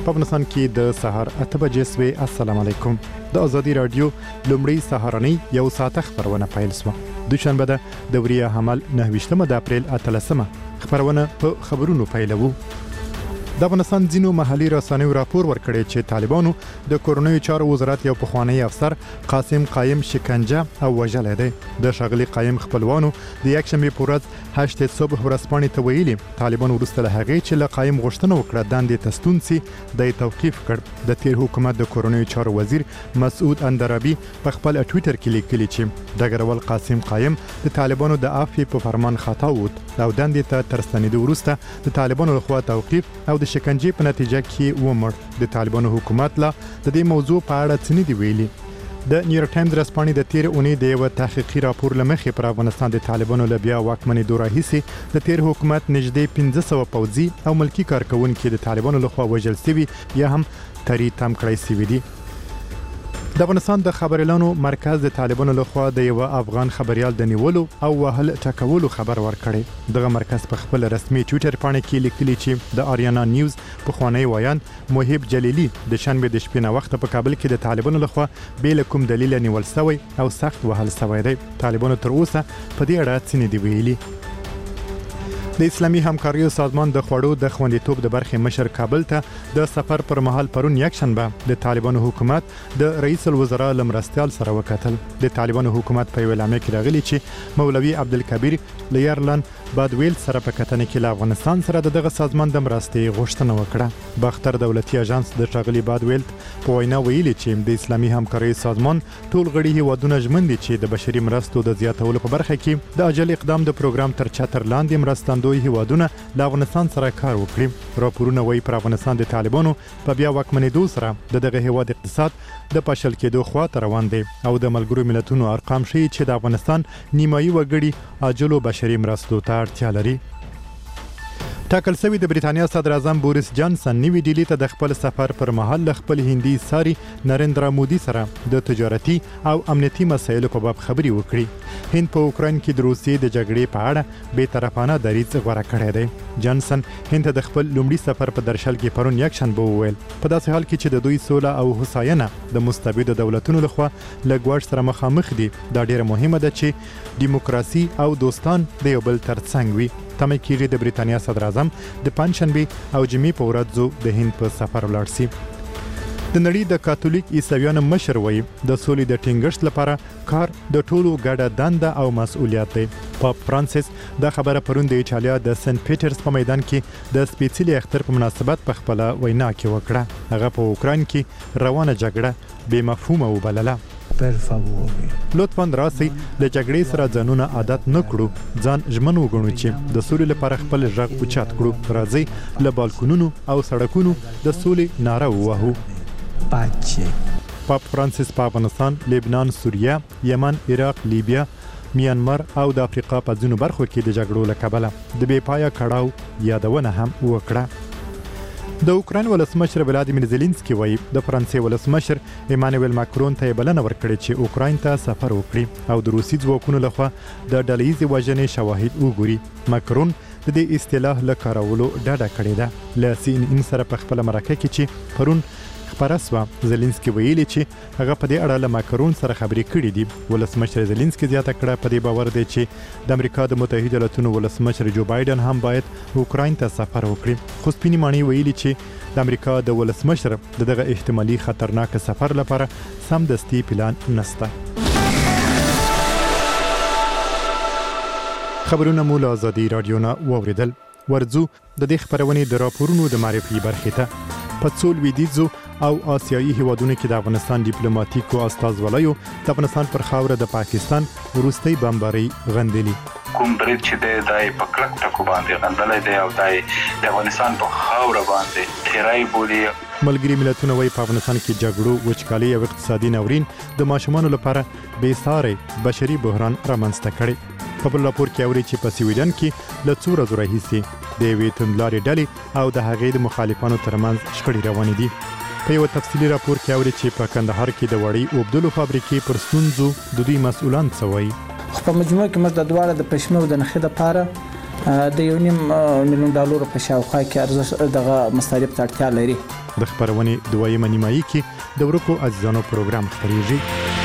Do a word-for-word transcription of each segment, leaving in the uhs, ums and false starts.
په افغانستان کې د سهار اته بجې سوي. السلام علیکم. د ازادي رادیو لومړی سهارنۍ یو ساعت خبرونه پیل شوه. دوشنبه ده د وریه حمل نهه ویشتمه د اپریل اتلسمه خبرونه په خبرونو پیلوو. د افغانستان ځینو محلي رسنیو راپور ورکړی چې طالبانو د کورنیو چارو وزارت یو پخوانی افسر قاسم قایم شکنجه او وژلی دی. د ښاغلي قایم خپلوانو د یکشنبې په ورځ هشت صبح ورځپاڼې ته ویلي طالبان وروسته له هغې چې له قایم غوښتنه وکړه دندې ته ستون سي د توقیف کړ. د تیر حکومت د کورنیو چارو وزیر مسعود اندرابي په خپل ټویټر کې لیکلي چې ډګروال قاسم قایم د طالبانو د عفو په فرمان خطا ووت او دندې ته تر ستنېدو وروسته د طالبانو لخوا توقیف او د شکنجې په نتیجه کې ومړ. د طالبانو حکومت لا د دې موضوع په اړه څه نه دی ویلي. د نیویورک ټایمز رسپانې د تیر اونۍ د یو تحقیقي راپور لمخې پر افغانستان د طالبانو له بیا واکمنېدو راهیسې د تیر حکومت نږدې پنځه سوه پوځي او ملکي کارکونکي د طالبانو لخوا وژل شوي یا هم تری تم کړی شوي دي. د افغانستان د خبريالانو مرکز د طالبانو لخوا د یو افغان خبريال د نیولو او وهل ټکولو خبر ورکړی. دغه مرکز په خپل رسمي ټویټر باندې کې لیکلي چې د آریانا نیوز په خوانی ویان محب جلیلی د شنبه د شپې نه وخت په کابل کې د طالبانو لخوا بیل کوم دلیل نیول شوی او سخت وهل شوی دی. طالبانو تر اوسه په دې اړه څه نه دی ویلي. د اسلامي همکاریو سازمان د خوړو د خوندیتوب د برخې مشر کابل ته د سفر پر مهال پرون یک شنبه د طالبانو حکومت د رئیس الوزرا لمرستیال سره وکتل. د طالبانو حکومت په اعلامیه کې راغلی چې مولوي عبدالکبیر لیرلن بادویل سره په کتنه کې له افغانستان سره دغه سازمان د مرستې غوښتنه وکړه. باختر دولتي اژانس د ټاغلي بادویل په وینا ویلي چې د اسلامي همکاریو سازمان ټول غړي هیوادونه ژمن دي چې د بشري مرستو د زیاتولو په برخه کې د عاجل اقدام د پروګرام تر چتر لاندې مرستندوی هیوادونه له افغانستان سره کار وکړي. راپورونه وايي پر افغانستان د طالبانو په بیا واکمنېدو سره دغه هیواد اقتصاد د پاشل کېدو خواته روان دی او د ملګرو ملتونو ارقام ښیي چې د افغانستان نیمایي وګړي عاجلو بشري مرستو ته اړتیا لري. ټاکل شوی د بریتانیا صدر اعظم بوریس جانسن نیوی ډیلی ته د خپل سفر پر مهال له خپل هندي ساري نریندرا مودي سره د تجارتي او امنیتي مسایلو په باب خبري وکړي. هند په اوکراین کې د روسیې د جګړې په اړه بې طرفانه دریځ غوره کړی دی. جانسن هند ته د خپل لومړي سفر په درشل کې پرون یک شنبه وویل په داسې حال کې چې د دوی سوله او هوساینه د مستبد دولتونو لخوا له ګواښ سره مخامخ دي دا ډیره مهمه ده چې دیموکراسي او دوستان د یو بل ترڅنګ وي. تمه کېږي د بریتانیا صدر اعظم د پنځشنبه او جمعې په ورځ د هند په سفر ولاړ شي. د نړۍ د کاتولیک عیسویانو مشر وایي د سولې د ټینګښت لپاره کار د ټولو ګډه دنده او مسؤلیت دی. پاپ فرانسیس دا خبره پرون د ایټالیا د سنت پیټرز په میدان کې د سپیڅلي اختر په مناسبت په خپل وینا کې وکړه. هغه په اوکراین کې روانه جګړه بې مفهومه وبلله. لطفاً راسي له جګړې سره ځانونه عادت نه کړو ځان ژمن وګڼو چې د سولې لپاره خپل غږ اوچت کړو. راځي له بالکونونو او سړکونو د سولې ناره ووهو. پاپ فرانسیس په افغانستان، لبنان، سوریه، یمن، عراق، لیبیا، میانمار او د افریقا په ځینو برخو کې د جګړو له کبله د بې پایه کړاو یادونه هم وکړه. د اوکراین ولسمشر ولادیمیر زيلنسکي وایي د فرانسې ولسمشر ایمانوئل ماکرون ته بلنه ورکړې چې اوکراین ته سفر وکړي او د روسي ځواکونو لخوا د ډلهییزې وژنې شواهد وګوري. ماکرون د دې اصطلاح له کارولو ډډه کړې ده. له سی ان ان سره په خپل مرکه کې چې پرون خبره سوه زيلنسکي ویلي چې هغه په دې اړه له ماکرون سره خبرې کړې دي. ولسمشر زيلنسکي زیاته کړه په دې باور دی چې د امریکا د متحده ایالاتونو ولسمشر جو بایدن هم باید اوکراین ته سفر وکړي. خو سپینې ماڼۍ ویلي چې د امریکا د ولسمشر دغه احتمالي خطرناک سفر لپاره سمدستي پلان نشته. خبرونه مو له ازادي رادیو نه واوریدل. ورځو د دې خبرونې د راپورونو د معرفي برخې ته په څو لویدیځو او آسیایي هیوادونو کې د افغانستان ډیپلوماټیکو استازولیو د افغانستان پر خاوره د پاکستان وروستۍ بمباري غندلي. کوم برید چې د دای په کلک ټکو باندې غندلې دی او دای د افغانستان په خاوره باندې تیرای بولی. ملګری ملتونه وايي په افغانستان کې جګړو، وچکالي او اقتصادي ناورین د ماشومانو لپاره بې ساري بشري بحران رامنځته کړي. په بل راپور کې اوري چې په سویډن کې له څو ورځو راهیسې د یوې توندلارې ډلې او د هغې د مخالفانو ترمنځ شخړې روانې دي. په یو تفصیلي راپور کې اوري چې په کندهار کې د وړۍ اوبدلو فابریکې پر ستونزو د دوی مسؤلان څه وایي. په مجموع کې موږ د دواړه د پښمو د نخښې لپاره د یو نیم میلیون ډالر په شاوخوا کې ارزښت دغه مصارف ته اړتیا لري. د خبرونې دویمه نیمایي کې د ورکو عزیزانو پروګرام خپریږي.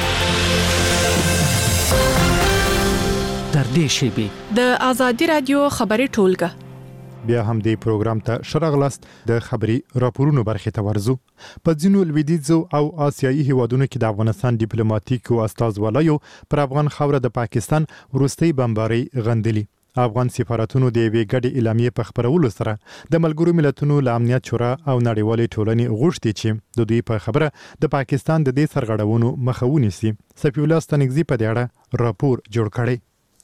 تر دې شیبې د آزادي رادیو خبري ټولګه بیا هم د پروګرام ته شرغلاست د خبري راپورونو برخې ته ورزو. په ځینو لویدیځو او آسیایي هیوادونو کې د افغانستان ډیپلوماټیکو استازوالایو پر افغان خاوره د پاکستان وروستۍ بمباري غندلي. افغان سفارتونو د یوې ګډې اعلامیې په خبرولو سره د ملګرو ملتونو له امنیت شورا او نړیوالې ټولنې غوښتي چې د دوی په خبره د پاکستان د دې سرغړونو مخه ونیسي. سفی الله ستانګزي په دې اړه راپور جوړ کړی.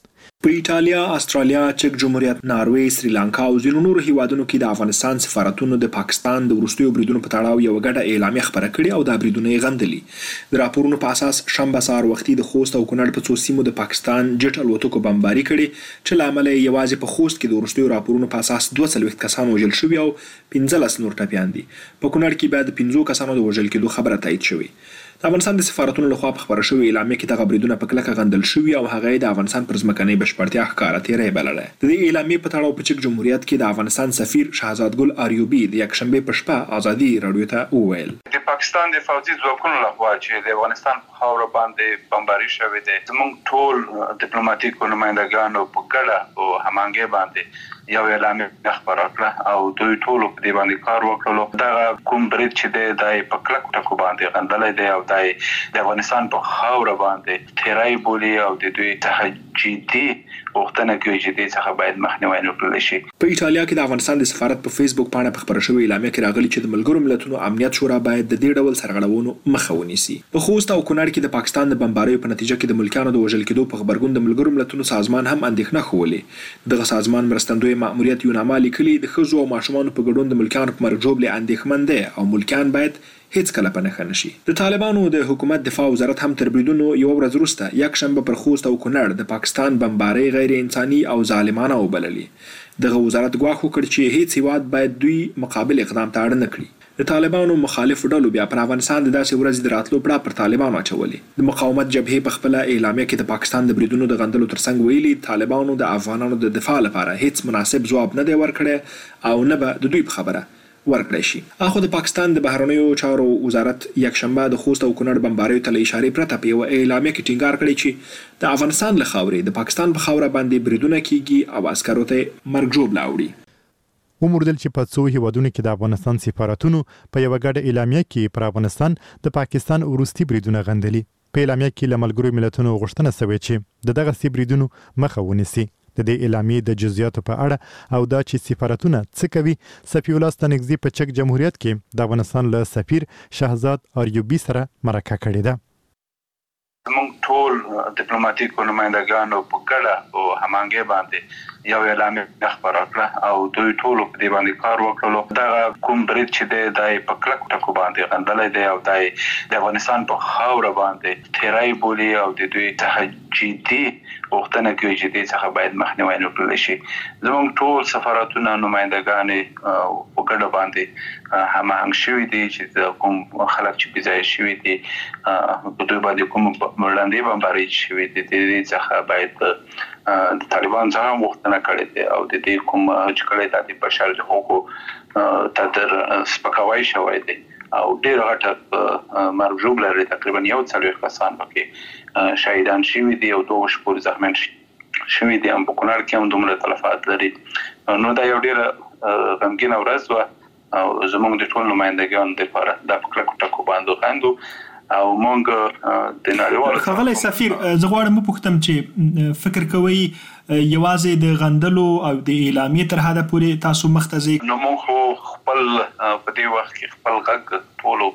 په ایټالیا، استرالیا، چک جمهوریت، ناروې، سریلانکا او ځینو نورو هیوادونو کې د افغانستان سفارتونو د پاکستان د وروستیو بریدونو په تړاو یو ګډه اعلامیه خبره کړې او دا بریدونه یې غندلي. د راپورونو په اساس شنبه سهار وختي د خوست او کونړ په څو سیمو د پاکستان جټ الوتکو بمباري کړې چې له امله یې یوازې په خوست کې د وروستیو راپورونو په اساس دوه څلوېښت کسان وژل شوي او پنځلس نور ټپیان دي. په کونړ کې بیا د پنځو کسانو د وژل کېدو خبره تایید شوې. د افغانستان د سفارتونو لخوا په خبره شوې اعلامیه کې دغه بریدونه په کلکه غندل شوي او هغه د افغانستان پر ځمکنۍ بشپړتیا ښکاره تېری بلله. د دې اعلامیې په تړاو په چک جمهوریت کې د افغانستان سفیر شهزاد ګل آریوبي د یکشنبې په شپه آزادي راډیو ته وویل د پاکستان د فوجي ځواکونو لخوا چې د افغانستان په خاوره باندې بمباري شوې ده، زموږ ټول ډیپلوماټیکو نمائندګانو په ګډه او هماهنګۍ باندې یو اعلامیه خبره کړه او دوی ټول په دې باندې کار وکړلو. دا کوم برید چې دی دا په کلک ټکو باندې غندلې دی او دا د افغانستان په خاوره باندې تیرای بولی او د دوی څخه جدي وختونه کوي چې دې څخه باید مخنیوي وکړل شي. په ایټالیا کې د افغانستان د سفارت په فیسبوک باندې په خبره شوې اعلامیه کې راغلي چې د ملګرو ملتونو امنیت شورا باید د دې ډول سرغړونو مخه ونیسي. په خوست او کونړ کې د پاکستان د بمباریو په نتیجه کې د ملکیانو د وژل کېدو په خبرګون د ملګرو ملتونو سازمان هم اندېښنه ښولې. دغه سازمان مرستندوی ماموریت یوناما لیکلي د ښځو او ماشومانو په ګډون د ملکیانو په مرګ ژوبلې اندېښمن دی او ملکیان باید هیڅ کله په نښه نشي. د طالبانو د حکومت دفاع وزارت هم تر بریدونو یو ورځ وروسته یکشنبه پر خوست او کونړ د پاکستان بمبارۍ غیر انساني او ظالمانه وبللې. دغه وزارت ګواښ وکړ چې هیڅ هیواد باید دوی مقابل اقدام ته اړ نه کړي. د طالبانو مخالف ډلو بیا پر افغانستان د داسې ورځې د راتلو پړه پر طالبانو اچولې. د مقاومت جبهې په خپله اعلامیه کې د پاکستان د بریدونو د غندلو ترڅنګ ویلي طالبانو د افغانانو د دفاع لپاره هیڅ مناسب ځواب نه دی ورکړی او نه به د دوی په خبره ورکړی شي. اخو د پاکستان د بهرنیو چارو وزارت یکشنبه د خوست او کونړ بمباریو ته له اشارې پرته په یوه اعلامیه کې ټینګار کړی چې د افغانستان له خاورې د پاکستان په خاوره باندې بریدونه کیږي او عسکرو ته مرګ ژوبله اوړي. وموردل چې په څو هیوادونو کې د افغانستان سفارتونو په یو ګډه اعلامیه کې پر افغانستان د پاکستان وروستي بریدونه غندلي. په اعلامیه کې له ملګرو ملتونو غوښتنه شوې چې د دغه بریدونو مخه ونیسي. د دې اعلامیې د جزئیاتو په اړه او دا چې سفارتونه څه کوي، سفی الله ستانګزي په چک جمهوریت کې د افغانستان له سفیر شهزاد آریوبي سره مرکه کړې ده. زموږ ټول ډیپلوماټیکو نمائندګانو په ګډه او هماهنګۍ باندې یو اعلامیه خبره کړه او دوی ټول په دې باندې کار وکړلو. دا کوم برید چې دی دا په کلک ټکو باندې غندلې دی او دا د افغانستان په خاوره باندې تیرای بولی او د دوی څخه جدي وختونه کوي چې دې څخه باید مخنیوي وکړل شي. زموږ ټول سفارتونه نمائندګانې په ګډه باندې هماهنګ شوي دي چې کوم خلک چې بځای شوي دي په دوی باندې کوم وړاندې بمباري شوي دي د دې څخه باید د طالبان څخه وختونه کړي دي او د دې کوم چې کړي د بشر د حقوقو تر سپکاوی شوی دی او ډیر غټه مرګ ژوبله لري. تقریبا یو څلوېښت کسان پکې شهیدان شوي دي او دوه شپور زخمیان شوي دي. هم په کونړ کې هم دومره تلفات لري. نو دا یو ډیره غمګینه ورځ وه او زموږ د ټول نمائندګانو دپاره دا په کلکو ټکو باندې غندو او مونږ د نړیوالو ښاغلی سفیر زه غواړم وپوښتم چې فکر کوئ یوازې د غندلو او د اعلامیې تر حده پورې تاسو مخته ځئ؟ نو مونږ خو خپل په دې وخت کې خپل غږ ټولو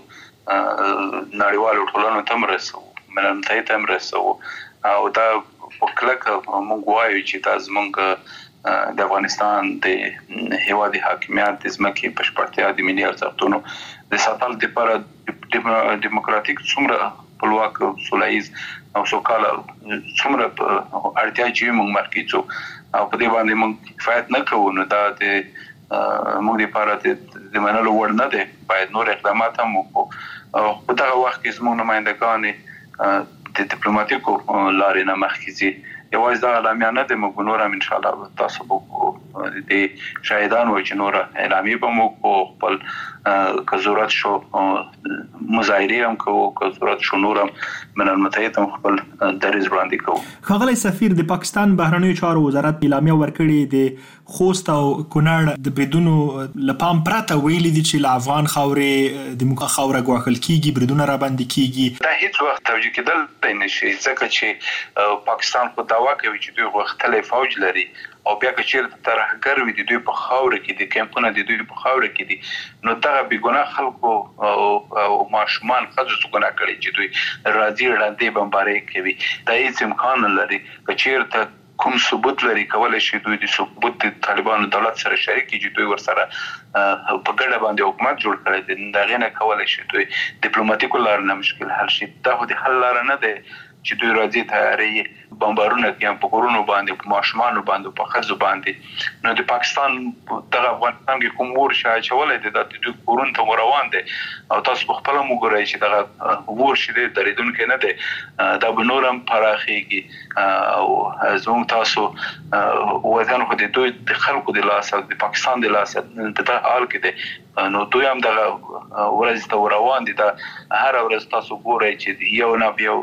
نړیوالو ټولنو ته هم رسوو، ملتۍ ته هم رسوو او دا په کلکه مونږ وایو چې دا زمونږ د افغانستان د هیواد حاکمیت د ځمکې بشپړتیا د ملي ارزښتونو د ساتلو لپاره دیموکراتیک څومره خپلواک سوله ییز او سوکاله څومره اړتیا چې موږ مرکزو او په دې باندې موږ کفایت نه کوو. نو دا د موږ لپاره د منلو وړ نه دی. باید نور اقدامات هم وکړو. په دغه وخت کې زموږ نمائندګان د ډیپلوماټیکو لارې نه مخکې ځي. یوازې دا اعلامیه نه دی، موږ نور هم انشاءالله تاسو به د شاهدان و چې نور اعلامیه به مو کو خپل که ضرورت شو مظاهره هم کوو که ضرورت شو نور هم من المتحد هم خپل دریځ وړاندې کوو. ښاغلی سفیر د پاکستان بهرنیو چارو وزارت اعلامیه ورکړې د خوست او کونړ د بریدونو له پام پرته ویلي دي چې له افغان خاورې د موږ خاوره ګواښل کیږي، بریدونه راباندې کیږي. دا هیڅ وخت توجیه کېدل نه شي ځکه چې پاکستان خو دعوا کوي چې دوی غوښتلی فوج لري او بیا که چیرته ترهګر وي د دوی په خاوره کې دي، کیمپونه د دوی په خاوره کې دي، نو دغه بېګناه خلکو او ماشومان ښځو څه ګناه کړي چې دوی راځي ړندې بمبارۍ کوي. دا هیڅ امکان نه لري. که چیرته کوم ثبوت لري کولی شي دوی د ثبوت د طالبانو دولت سره شریک کړي چې دوی ورسره په ګډه باندې حکومت جوړ کړی دی، د هغې نه کولی شي دوی ډیپلوماتیکو لارو نه مشکل حل شي. دا خو د حل لاره نه دی چې دوی راځي تیارې بمبارونه کوي په کورونو باندې، په ماشومانو باندې، په ښځو باندې. نو د پاکستان دغه افغانستان کې کوم اور چې اچولی دی دا د دوی کورونو ته روان دی او تاسو په خپله هم وګورئ چې دغه اور چې دی درېدونکی نه دی، دا به نور هم پراخېږي او زموږ تاسو وطن خو د دوی د خلکو د لاسه د پاکستان د لاسه په دغه حال کې دی، نو دوی هم دغه ورځ ته روان دي. دا هره ورځ تاسو ګورئ چې یو نه یو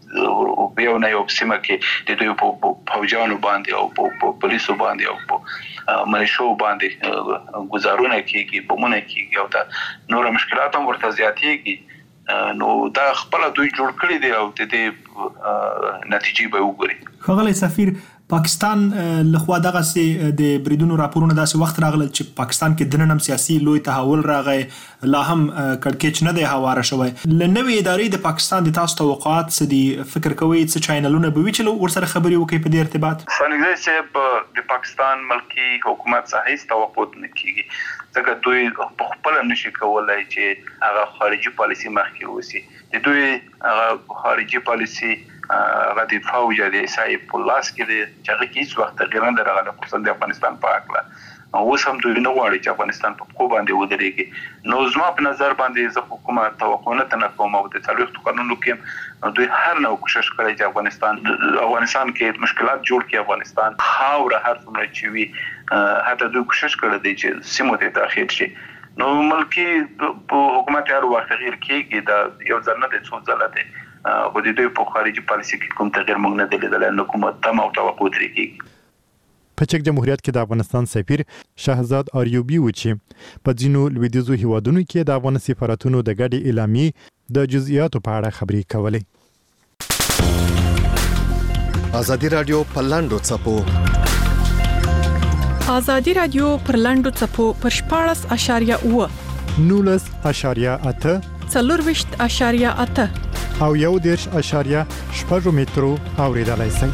یو نه یو سیمه کې د دوی په فوجانو باندې او په پولیسو باندې او په ملیشو باندې ګزارونه کېږي، بمونه کېږي او دا نور مشکلات هم ورته زیاتېږي. نو دا خپله دوی جوړ کړي دي او د دې نتیجې به وګوري. ښاغلی سفیر، پاکستان لخوا دغسې د بریدونو راپورونه داسې وخت راغلل چې پاکستان کې دننه هم سیاسي لوی تحول راغی، لا هم کړکېچ نه دی هواره شوی. له نوې ادارې د پاکستان د تاسو توقعات څه دي؟ فکر کوئ څه چینلونه به وي چې ورسره خبرې وکړئ په دې ارتباط؟ ثانیګزی صاحب، د پاکستان ملکي حکومت څخه هیڅ توقع نه کېږي ځکه دوی په خپله نشي کولی چې هغه خارجي پالیسي مخکې ووسي. د دوی هغه خارجي پالیسي هغه د فوج د عیسی په لاس کې دی چې هغه کې هیڅ وخت تغیر نه راغلی خصوصا د افغانستان په هکله. اوس هم دوی نه غواړي چې افغانستان په پښو باندې ودرېږي. نو زما په نظر باندې زه خو کومه توقع نه تنه کوم او د څلوېښتو کلونو کې دوی هر نوع کوشش کړی چې افغانستان افغانستان کې مشکلات جوړ کړي. افغانستان خاوره هر څومره چې وي حتی دوی کوشش کړی دی چې سیمو ته داخل شي. نو ملکي حکومت هر وخت تغیر کېږي، دا یو ځل نه دی څو ځله دی، خو د دوی په خارجي پالیسي کې کوم تغیر موږ نه دی لیدلی، نه کومه تمه او توقع ترې کېږي. په چک جمهوریت کې د افغانستان سفیر شهزاد آریوبي و چې په ځینو لویدیځو هیوادونو کې د افغان سفارتونو د ګډې اعلامیې د جزئیاتو په اړه خبرې کولې. ازادي رادیو په لاندو څپو ازادي رادیو پر لاندو څپو پر شپاړس اشاریه اوه نولس اشاریه اته څلورویشت اشاریه اته او یو دېرش اشاریه شپږ مترو اوریدلای شئ.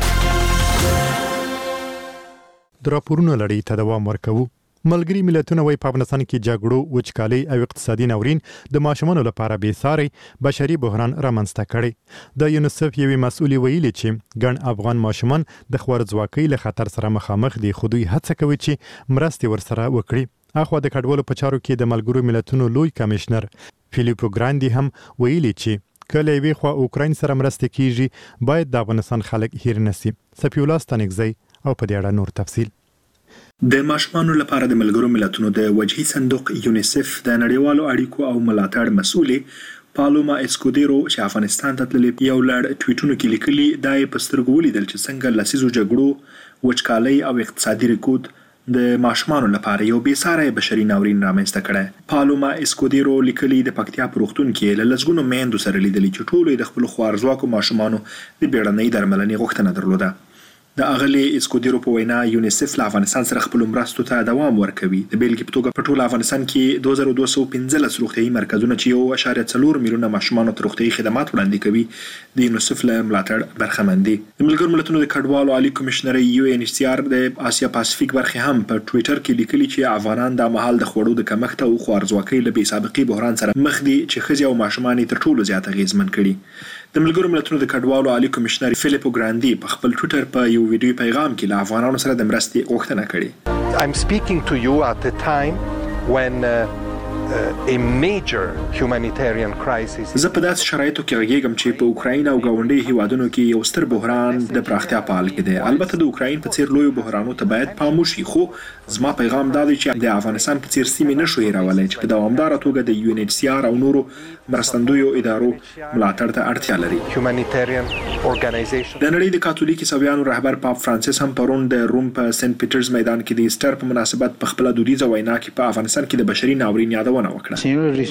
د راپورونو لړۍ ته دوام ورکوو. ملګري ملتونه وايي په افغانستان کې جګړو، وچکالۍ او اقتصادي ناورین د ماشومانو لپاره بېساري بشري بحران رامنځته کړی. د یونیسف یوې مسؤلې ویلي چې ګڼ افغان ماشومان د خوارځواکۍ له خطر سره مخامخ دي، خو دوی هڅه کوي چې مرستې ورسره وکړي. اخوا د کډوالو په چارو کې د ملګرو ملتونو لوی کمشنر فیلیپو ګراندي هم ویلي چې کله یوې خوا اوکراین سره مرسته کیږي باید د افغانستان خلک هیر نسی. سپی الله ستانکزی او په دې اړه نور تفصیل. د ماشومانو لپاره د ملګرو ملتونو د وجهي صندوق یونیسف د نړیوالو اړیکو او ملاتړ مسؤلې پالوما اسکودیرو چې افغانستان ته تللې یو لړ ټویټونو کې لیکلي دا یې په سترګو ولیدل چې څنګه لسیزو جګړو، وچکالۍ او اقتصادي رکود د ماشومانو لپاره یو بېساری بشري ناورین رامنځته کړی. پالوما اسکودیرو لیکلي د پکتیا په روغتون کې له لسګونو میندو سره لیدلي چې ټولو یې د خپلو خوارځواکو ماشومانو د بیړنۍ درملنې غوښتنه درلوده. د اغلی اسکودیرو په وینا یونیسف له افغانستان سره خپل مرستو ته دوام ورکوي. د بیلګې په توګه په ټول افغانستان کې دوه زره دوه سوه پنځلس روغتیايي مرکزونه چې یو اعشاریه څلور میلیونه ماشومانو ته روغتیايي خدمات وړاندې کوي د یونیسف له ملاتړ برخمن دي. د ملګرو ملتونو د کډوالو عالی کمشنر یو ان ایچ سی آر د اسیا پاسفیک برخې هم په ټویټر کې لیکلي چې افغانان د مهال د خوړو د کمښت او خوارځواکۍ له بې سابقې بحران سره مخ دي چې ښځې او ماشومان تر ټولو زیات اغېزمن کړي. د ملګرو ملتونو د کډوالو عالی کمشنر فیلیپو ګراندي په خپل ټویټر په یو ویډیو پیغام کې له افغانانو سره د مرستې غوښتنه کړې. I'm speaking to you at a time when uh, a major humanitarian crisis. زه په داسې شرایطو کې غږیږم چې په اوکراین او ګاونډي هیوادونو کې یو ستر بحران د پراختیا په حال کې دی. البته د اوکراین په څیر لوی بحرانونو ته باید پام وشي، خو زما پیغام دا دی چې د افغانستان په څیر سیمې نشو هیرولای چې په دوامداره توګه د یو ان ایچ سی آر او نورو مرستندویو ادارو ملاتړ ته اړتیا لري. Humanitarian organization. د نړۍ د کاتولیک عیسویانو رهبر پاپ فرانسیس هم پرون د روم په سنت پیټرز میدان کې د ایسټر په مناسبت په خپل دودیزه وینا کې په افغانستان کې د بشري ناورین یادونه وکړه.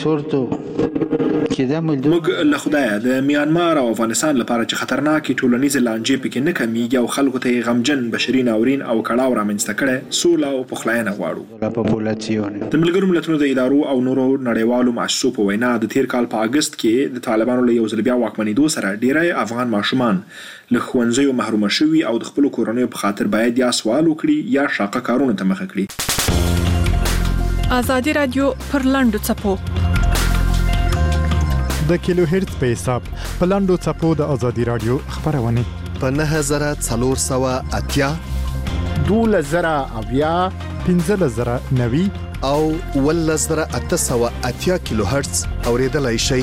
موږ له خدایه د میانمار او افغانستان لپاره چې خطرناکې ټولنیزې لانجې پکې نه کمیږي او خلکو ته غمجن بشري ناورین او کړاو رامنځته کړي سوله او پخلاینه غواړو. د ملګرو ملتونو د ادارو او نورو نړیوالو مؤسسو په وینا د تیر کال په اگست کې د طالبانو له یو ځل بیا واکمنېدو سره ډیری افغان ماشومان له ښوونځیو محروم شوي او د خپل کورنیو په خاطر باید یا سوال وکړي یا شاقه کارونه ته مخه کړي. ازادي رادیو پر لاندو چپو د کیلو هرتز په حساب په لاندو چپو د ازادي رادیو خبرونه په نه زره څلور سوه اتیا دوله زره اویا پنځه زره نوي او اوله زره اته سوه اتیا کیلو هرتز اوریدلای شئ.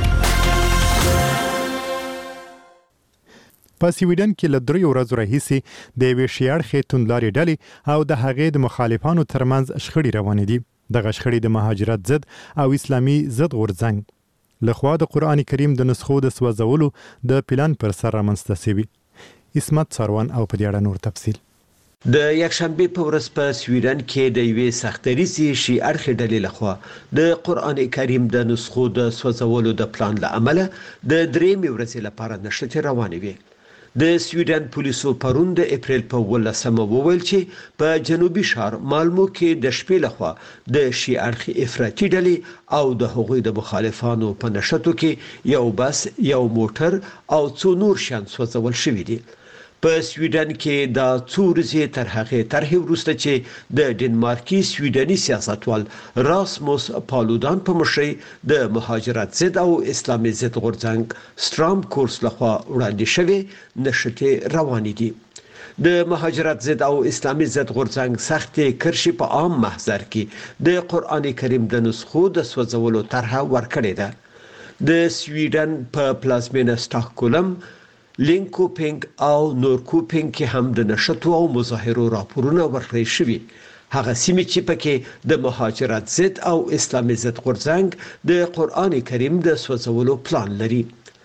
په سویډن کې له درې ورځو راهیسې د یوې شیاړخې توندلارې ډلې او د هغې د مخالفانو ترمنځ شخړې روانې دي. دغه شخړې د مهاجرت ضد او اسلامي ضد غورځنګ لخوا د قرآن کریم د نسخو د سوځولو د پلان پر سر رامنځته شوي. اسمت ساروان او په دې اړه نور تفصیل. د یکشنبه په ورځ په سویډن کې د یوې سختریزي شیعه ډلې لخوا د قرآن کریم د نسخو د سوځولو د پلان له امله د درېمې ورځې لپاره نښتې روانې وې. د سویډن پولیسو پرون د اپریل په ولسمه وویل چې په جنوبي ښار مالمو کې د شپې لخوا د شیعه افراطي ډلې او د هغوی د مخالفانو په نښتو کې یو بس، یو موټر او څو نور شیان سوځول شوي دي. په سویډن کې دا څو ورځې تر هغې طرحې وروسته چې د ډنمارکي سویډني سیاستوال راسموس پالودان په مشرۍ د مهاجرت ضد او اسلامي ضد غورځنګ سترام کورس لخوا وړاندې شوې نښتې روانې دي. د مهاجرت ضد او اسلامي ضد غورځنګ سختې کرښې په عام محضر کې د قرآن کریم د نسخو د سوځولو طرحه ورکړې ده. د سویډن په پلازمینه سټاکهولم، لینکوپینګ او نورکوپینګ کې هم د نښتو او مظاهرو راپورونه ورکړل شوي. هغه سیمې چې پکې د مهاجرت ضد او اسلامي ضد غورځنګ د قرآن کریم د سوځولو پلان لري.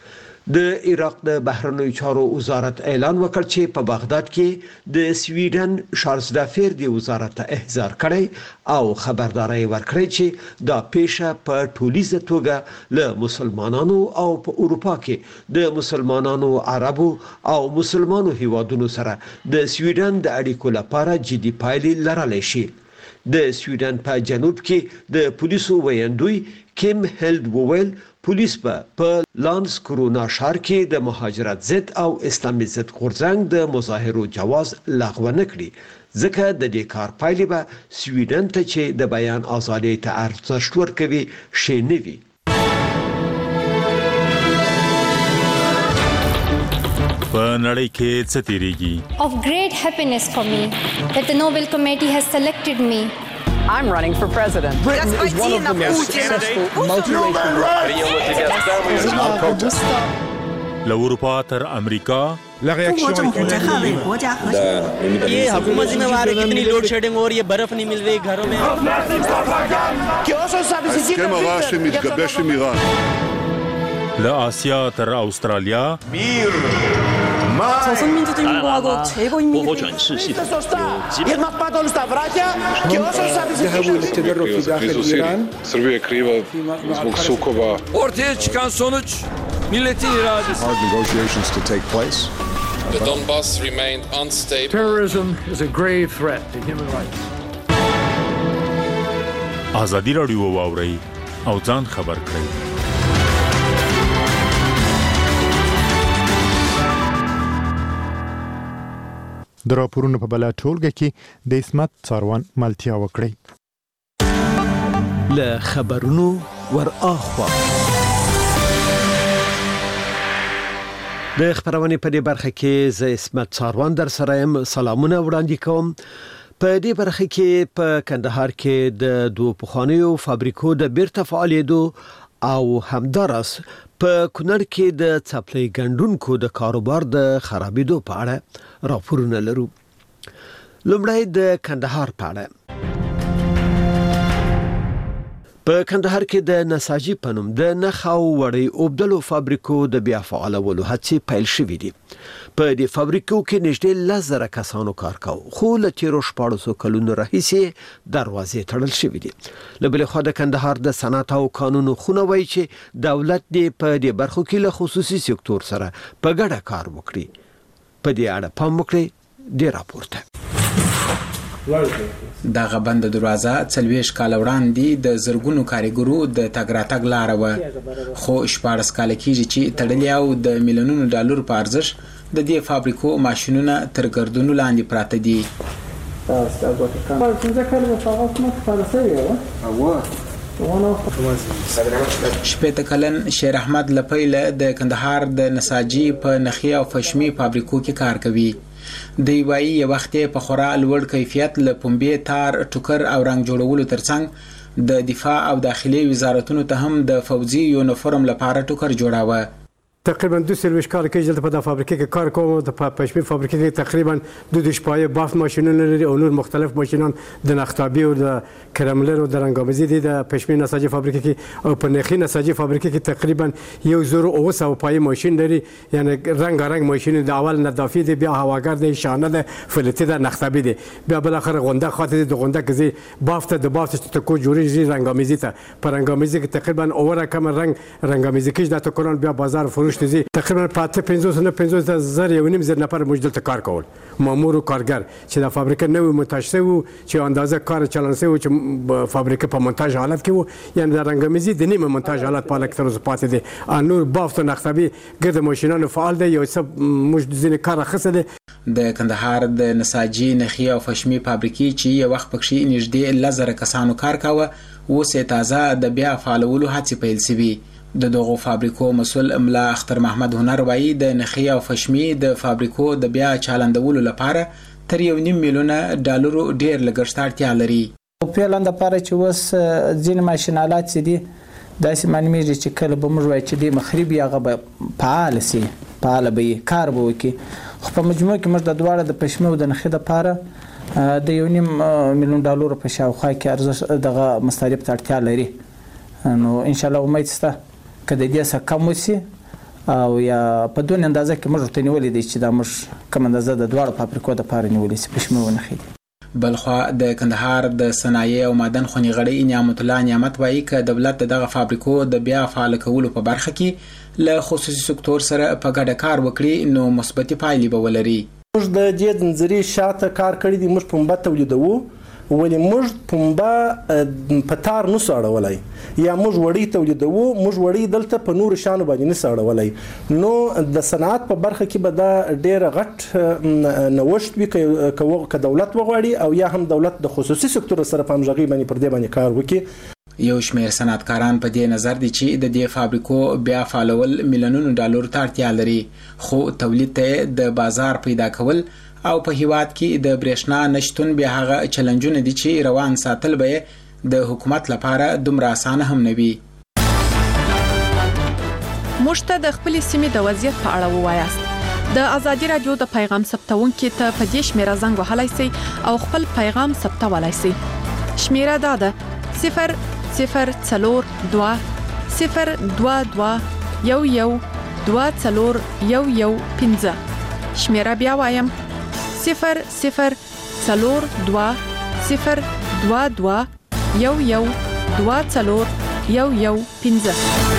د عراق د بهرنیو چارو وزارت اعلان وکړ چې په بغداد کې د سویډن شارلزدافیر دی وزارت ته احضار کړی او خبرداري ورکړی چې دا پیښه په ټولیزه توګه له مسلمانانو او په اروپا کې د مسلمانانو، عربو او مسلمانو هیوادونو سره د سویډن د اړیکو لپاره جدي پایلې لرلی شي. د سویډن په جنوب کې د پولیسو ویاندوی کیم هیلد وویل پولیس به په لانس کرونا ښار کې د مهاجرت ضد او اسلامي ضد غورځنګ د مظاهرو جواز لغوه نه کړي، ځکه د دې کار پایلې به سویډن ته چې د بیان ازادۍ ته ارزښت ورکوي ښې نه وي. په نړۍ کې څه تیریږي؟ Of great happiness for me that the Nobel Committee has selected me. I'm running for president. Britain is one of the most successful multiracial countries. له اروپا تر امریکا ये हुकूमत जिम्मेवार है, कितनी load shedding हो रही है, बर्फ नहीं मिल रही घरों में. ההסכם הרע שמתגבש עם איראן. لآسیا تر استرالیا 조선민주주의인공화국 최고인민이 Srbija je kriva zbog sukoba. Ortaya çıkan sonuç milletin iradesi. Hard negotiations to take place. The Donbass remained unstable. Terrorism is a grave threat to human rights. ازادي راډیو واوري او ځان خبر کړئ. د راپورونو په بلا ټولګه کې د اسمت څاروان ملتیا وکړي. له خبرونو ور اخوا د خبرونه په دې برخه کې ز اسمت څاروان در سره يم. سلامونه وړاندې کوم. په دې برخه کې په کندهار کې د دوه پخوانیو فابریکو د بیرته فعالیدو او همدارس په کونړ کې د څپلۍ ګنډونکو د کاروبار د خرابېدو په اړه راپورونه لرو. لومړی د کندهار په اړه. په کندهار کې د نساجي پنوم د نخاو وړي اوبدلو فابریکو د بیا فعالولو هڅې پیل شوې دي. په دې فابریکو کې نږدې لس زره کسانو کار کاوه، خو له تیرو شپاړسو کلونو راهیسې دروازې تړل شوې دي. له بلې خوا د کندهار د صنعت او قانونو خونه وایي چې دولت دې په دې برخو کې له خصوصي سکتور سره په ګډه کار وکړي. په دې اړه پام وکړئ د راپورته. دغه بند دروازه څلوېښت کاله وړاندې د زرګونو کارګرو د تګ راتګ لاره وه، خو شپاړس کاله کېږي چې تړلې او د میلیونونو ډالرو په ارزښت د دې فابریکو ماشینونه تر ګردونو لاندې پراته دي. شپېته کلن شیر احمد له پیله د کندهار د نساجي په نخي او فشمي فابریکو کې کار کوي. دی وایي یو وخت په خورا لوړ کیفیت له پنبې، تار، ټوکر او رنګ جوړولو ترڅنګ د دفاع او داخلي وزارتونو ته هم د فوزي یونیفورم لپاره ټوکر جوړاوه. تقریبا دو سرویس کال کې دلته په د فابریکې کې کار کوم. د پښمې فابریکې کې تقریبا د د شپایه بافت ماشینونه لري او نور مختلف ماشینان د نختابي او د کرملر او د رنګامزي دي. د پښمې نساجي فابریکې کې او په نخي نساجي فابریکې کې تقریبا یو زر او سو پای ماشین لري، یعنی رنگ رنگ ماشین د اول نظافي دي، بیا هواګر دي، شانه ده، فلټي ده، نختابي دي، بیا بل اخر غونډه خاطر د غونډه کې بافت د بافت ته کو جوړیږي رنګامزي ته. په رنګامزي کې تقریبا اوره کم رنگ رنګامزي کې د تکران بیا بازار فروش دي. تقریبا پاتې پنځوس نه پنځوس زر یو نیم زر نفر موږ دلته کار کول، مامور او کارګر چې د فابریکه نوې مونتاژ شوی و، چې اندازه کار چلن شوی و، چې فابریکه په مونتاژ حالت کې و، یعنی د رنګامزي د نیمه مونتاژ حالت په لکه تر اوسه پاتې دي. نور بافت او نختابي ګرد ماشینانو فعال دي، یو څه موږ ځینې کار اخیستی دی. د کندهار د نساجي، نخي او فشمي فابریکې چې یو وخت پکې نږدې لس زره کسانو کار کاوه، اوس یې تازه د بیا فعالولو هڅې پیل شوي. د دغو فابریکو مسؤل ملا اختر محمد هنر وایي د نخي او فشمي د فابریکو د بیا چالندولو لپاره تر یو نیم میلیونه ډالرو ډیر لګښت اړتیا لري. په پلان د لپاره چې اوس ځینې ماشینالات چې دي داسې معلومیږي چې کله به موږ وایو چې د مخربي هغه به فعال سي، فعال به کار به وکړي. خو په مجموع کې موږ د دواړه د پښمې او د نخي لپاره د یو نیم میلیون ډالرو په شاوخوا کې ارزښت دغه مصارف ته اړتیا لري. نو ان شاء الله امید شته که د دې څخه کم وشي او یا په دون اندازه کې موږ ورته نیولې دي چې دا موږ کم اندازه د دواړو فابریکو دپاره نیولې شي پښمې او نخي. بلخوا د کندهار د صنایع او معدن خونې غړی نعمت الله نعمت وایي که دولت دغه فابریکو د بیا فعال کولو په برخه کې له خصوصي سکتور سره په ګډه کار وکړي نو مثبتې پایلې به ولري. موږ د دې د نظریې شاته کار کړی دی. موږ پنبه تولیدوو، ولې موږ پنبه په تار نسو اړولی، یا موږ وړۍ تولیدوو، موږ وړۍ دلته په نورو شیانو باندې نسو اړولی. نو د صنعت په برخه کې به دا ډېره غټ نوښت وي که دولت وغواړي او یا هم دولت د خصوصي سکتور سره په همغږۍ باندې پر دې باندې کار وکړي. یو شمېر صنعتکاران په دې نظر دي چې د دې فابریکو بیا فعالول میلیونونو ډالرو ته اړتیا لري، خو تولید ته د بازار پیدا کول او په هیواد کې د برېښنا نشتون بیا هغه چلنجونه دي چې روان ساتل به د حکومت لپاره دومره اسانه هم نه وي. موږ ته د خپلې سیمې د وضعیت په اړه ووایاست. د ازادي رادیو د پیغام ثبتونکو ته په دې شمیره زنګ وهلی سئ او خپل پیغام ثبتولی سئ. شمیره دا ده صفر صفر څلور دوه صفر دوه دوه یو یو دوه څلور یو یو پنځه. شمیره بیا وایم صفر صفر څلور دوه صفر دوه دوه یو یو دوه څلور یو یو پنځه.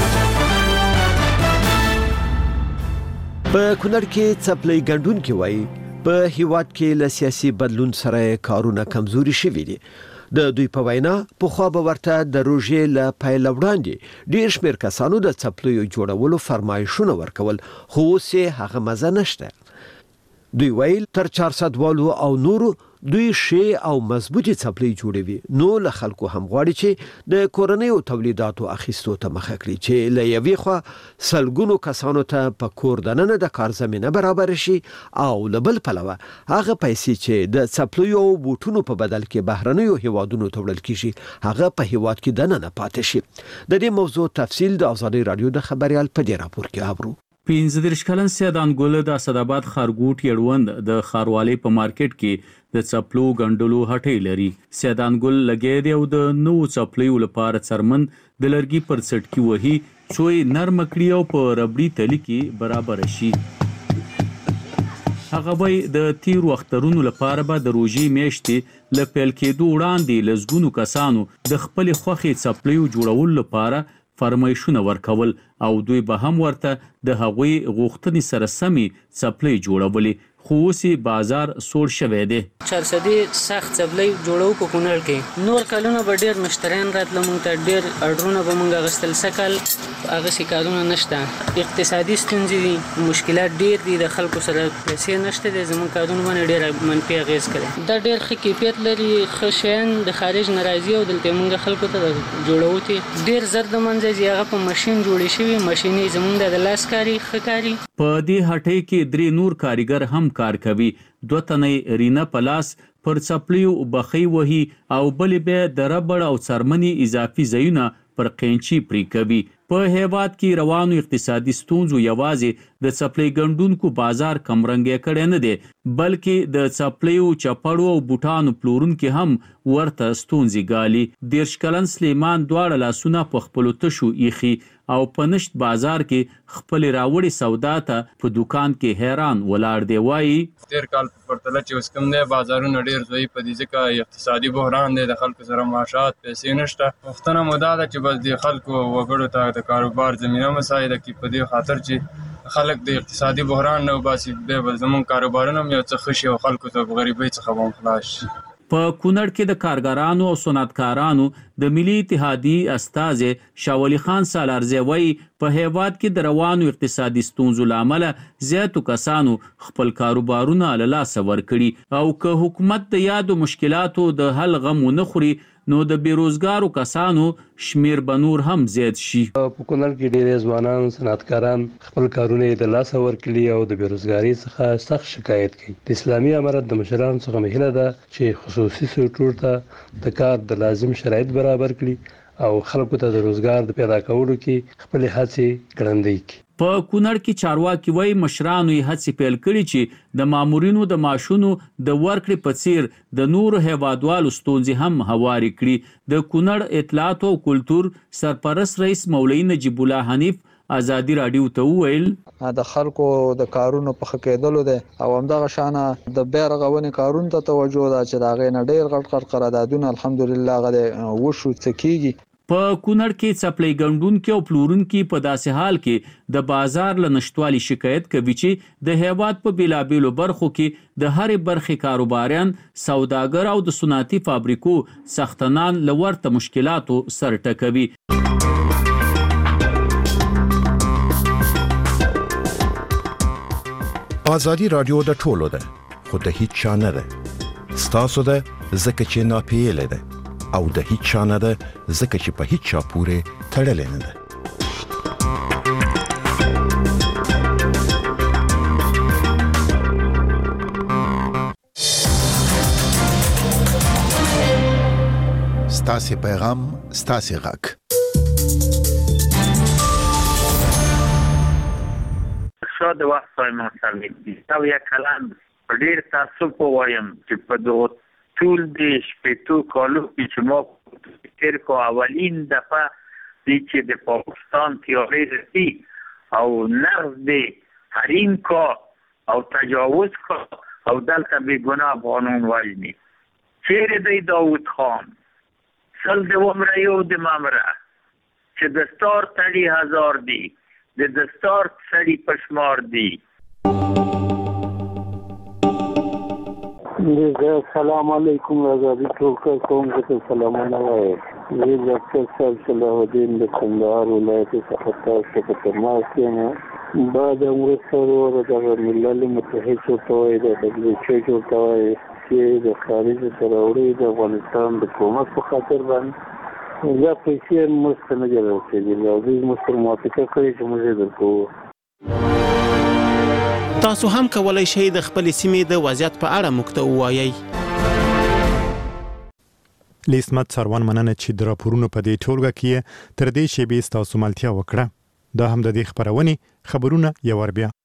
په کونړ کې څپلۍ ګنډونکي وایي په هیواد کې له سیاسي بدلون سره کارونه کمزوري شوي دي. د دوی په وینا پخوا به ورته د روژې له پیل وړاندې ډېر شمېر کسانو د څپلیو جوړولو فرمایشونه ورکول، خو اوس یې هغه مزه نشته. دوی ویل تر چهارصد والو او نورو دوی شې او مضبوطی څپلۍ جوړوي. نو له خلکو هم غواړي چې د کورنیو تولیداتو اخیستو ته مخه کړي چې له یوې خوا سلګونو کسانو ته په کور دننه د کار زمینه برابر شي او له بل پلوه هغه پیسې چې د څپلیو او بوټونو په بدل کې بهرنیو هیوادونو ته وړل کیږي هغه په هیواد کې دننه پاتې شي. د دې موضوع تفصیل د آزادۍ رادیو د خبريال په دې راپور کې اورو. پنځه دېرش کلن سیدان ګل د اسداباد خارګوټ یړوند د خاروالۍ په مارکیټ کې د څپلو ګندلو هټۍ لري. سیدان ګل لګې دی او د نو څپلیو لپاره څرمن د لرګي پر څټکی وهي څوې نرم کړي او په ربړي تلی کې برابر شي. هغه وای د تیر وخترونو لپاره به د روژې میاشتې ل پیل کېدو وړاندې لزګونو کسانو د خپل خوخي څپلیو جوړول لپاره فرمایشونه ورکول او دوی به هم ورته د هغوی غوښتنې سره سمي څپلۍ جوړولې. خو اوس بازار سوړ شوی دی. چارسدي سخت څپلۍ جوړو په کونړ کې نور کلونه به ډېر مشتریان راتله مونږ ته ډېر اډرونه به مونږ اخیستل. سکل هغسې کارونه نشته. اقتصادي ستونزې دي، مشکلات ډېر دي، د خلکو سره پیسې نشته دی. زموږ کارونه باندې ډېر منفي اغېز کوي. دا ډېر ښه کیفیت لري، ښه شیان د خارج نه راځي او دلته مونږ خلکو ته جوړو ته ډېر زر د منځه ځي. هغه په ماشین جوړې شوي، ماشینې زموږ د لاس کاري ښه کاري. په دې هټۍ کې درې نور کاریګر هم کار کوي. دوه تنې رینا پلاس پر څپلیو بخۍ وهي او بلې به د ربړ او څرمنې اضافي ځایونه پر قینچي پرې کوي. په هیواد کې روانو اقتصادي ستونزو یوازې د څپلۍ ګنډونکو بازار کمرنګ کړي نه دي، بلکې د څپلیو چپړو او بوټانو پلورونکو هم ورته ستونزې ګالي. دیرش کلن سلیمان دواړه لاسونه په خپلو تشو ایخي او په نشت بازار کې خپل راوړي سودا ته په دکان کې حیران ولاړ دی. وایي تیر کال په پرتله چې اوس کوم دی بازارونه ډېر ضعیف دي ځکه اقتصادي بحران دی، د خلکو سره معاشات پیسې نشته. غوښتنه مو دا ده چې بس د خلکو وګړو ته د کاروبار زمینه مساعده کړي په دې خاطر چې خلک د اقتصادي بحران نه وباسي، بیا به زموږ کاروبارونه هم یو څه ښه شي او خلکو ته غریبۍ څخه به هم خلاص شي. په کونړ کې د کارګرانو او صنعتکارانو د ملي اتحادیې استازي شاولی خان سالارزی وایي په هیواد کې د روانو اقتصادي ستونزو لامل زیاتو کسانو خپل کاروبارونه له لاسه ورکړي او که حکومت د یادو مشکلاتو د حل غم ونه خوري نو د بیروزګارو کسانو شمیر به نور هم زیات شي. په کونړ کې ډېر ځوانان صنعتکاران خپل کارونه د لاسه ورکړي او د بیروزګارۍ څخه سخت شکایت کوي. د اسلامي امارت د مشرانو څخه مهیله ده چې خصوصي سکتور ته د کار د لازم شرایط برابر کړي او خلکو ته د روزګار د پیدا کولو کې خپل هڅې ګړندۍ کړي. په کونړ کې چارواکي وایي مشرانو یې هڅې پیل کړي چې د مامورینو د معاشونو د ورکړې په څیر د نورو هیوادوالو ستونزې هم هواري کړي. د کونړ اطلاعات او کلتور سرپرست رئیس مولوي نجیب الله حنیف آزادی رادیو ته وویل د خلکو د کارونو په ښه کېدلو دی او همدغه شانه د بیا رغونې کارونو ته توجه ده چې د هغې نه ډېر غټ غټ قراردادونه الحمدلله هغه وشو څه کېږي. په کونړ کې څپلۍ ګنډونکي او پلورونکي په داسې حال کې د بازار له نشتوالي شکایت کوي چې د هیواد په بیلابیلو برخو کې د هرې برخې کاروباریان، سوداګر او د صنعتي فابریکو څښتنان له ورته مشکلاتو سر ټکوي. آزادی رادیو د ټولو ده خو د هیڅ چا نه ده. ستاسو ده ځکه چې ناپیېلې ده او د هیڅ چا نه ده ځکه چې په هیڅ چا پورې تړلې نه ده. ستاسې پیغام ستاسې غږ. د وخت سای مصالح دي او یا کلام په ډېر تعصب وایم چې په دغه ټول د شپېتو کالو کې چې ما تیر کو اولین دفعه دي چې د پاکستان تیاری رسی او نقض د حریم کا او تجاوز کا او دلته بې ګناه قانون وژني. چیرې دی داود خان سل دوم یو د ممره چې دستار تړي هزار دی د دستار سړي پشمار دی. السلام علیکم آزادی ټول کوم ته سلامونه وایم. زه ډاکټر صاحب صلاح الدین د کندهار ولایت څخه تاسو ته تماس کوم. بعد مرسته ورو د ملل متحد څخه د دبليو ایچ او ته پیسې د خارج سره وړي د افغانستان د حکومت په خاطر باندې دا پیسې موږ ته نه دي رسېدلې او دوی موږ سره موافقه کړې چې موږ یې درکوو. تاسو هم کولای شئ د خپل سیمې د وضعیت په اړه موږ ته ووایئ. لیسمت سروان مننه چې د راپورونو په دې ټولګه کې تر دې شیبې ستاسو ملتیا وکړه. دا هم د دې خبرونه خبرونه یو ور بیا